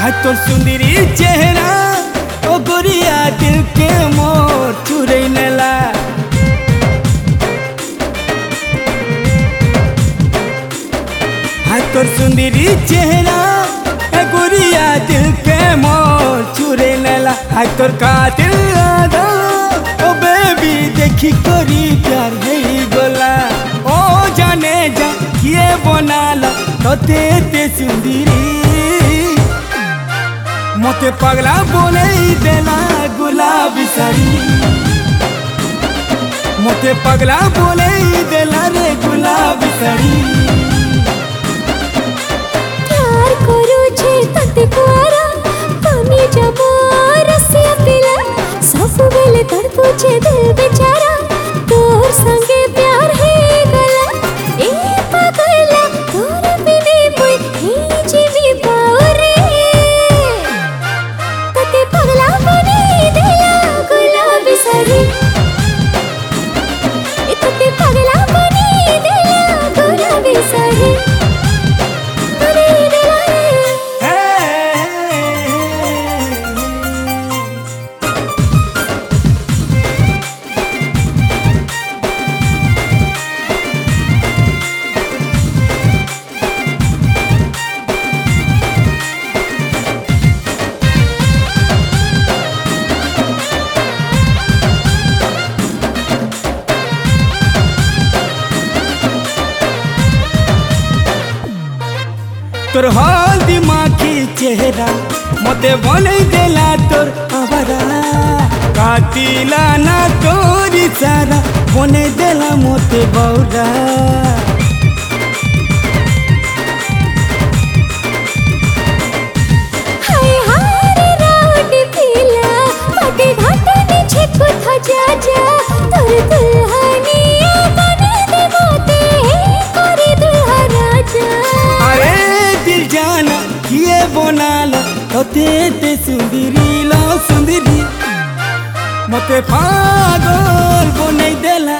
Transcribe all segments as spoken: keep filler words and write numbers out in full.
हाय तोर सुंदरी चेहरा ओ गोरिया दिल के मोर चुरे नेला। हाय तोर सुंदरी चेहरा ए गोरिया दिल के मोर चुरे नेला। हाय तोर कातिल आदा ओ बेबी देखी करी प्यार है गोला। ओ जाने जा किए बनाला तोते ते सुंदरी मोते पगला बोले देला गुलाबी साड़ी। मोते पगला बोले देला रे गुलाबी साड़ी। प्यार करू छे तते कुआरा पानी जबो रसिया पिला सब बेले तड़पू छे दिल बेचारा तोर संगे प्यार है गला। ए पगला तोर बिने मोय ही जीवी पाओरे तते पगला बने देला गुलाबी साड़ी। ए तते पगला बने देला गुलाबी साड़ी। तोर हाल दिमागी चेहरा मोते बने देला तोर आवारा। कातिला ना तोरी सारा बने देला मोते बौरा। हाय हाय रावटी पीला पटे घाटे नीचे कुथा जा जा तोर दुल्हनिया बने दे मोते करे दुल्हा राजा। अरे दिल जाना किए बनाला तोते ते सुंदरी लो सुंदरी मोते पागल बने देला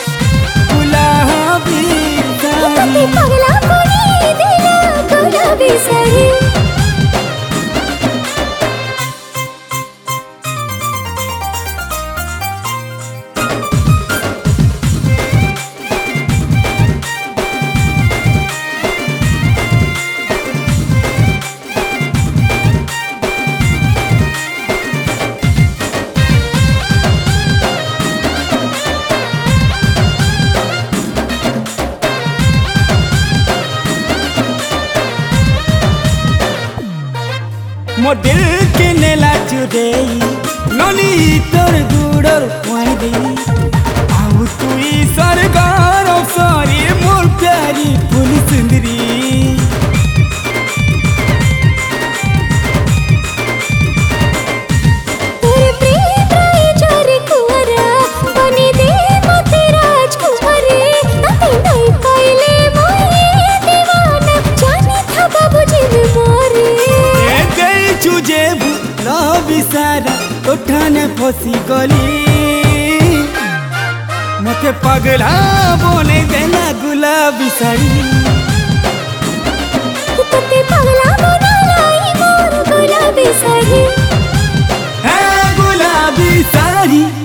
गुलाबी तते साड़ी। पगला बने देला गुलाबी साड़ी। मोर दिल के नेला चुदेई ननी तोर गुड़र वाई दे। आउ तुई सरगार सारी मोर प्यारी फूल सुंदरी। तोर प्रेम राय जोरे कुंवरा बने दे मोते राजकुमारी। तते नहीं पाइले मोये दीवाना जाने था बाबूजी में मोरे। चुजे भूला बिसारा उठाने फसी गली मते पगला बोले देला गुलाबी साड़ी। तते पगला बना लाई मोर गुलाबी साड़ी। है गुलाबी साड़ी।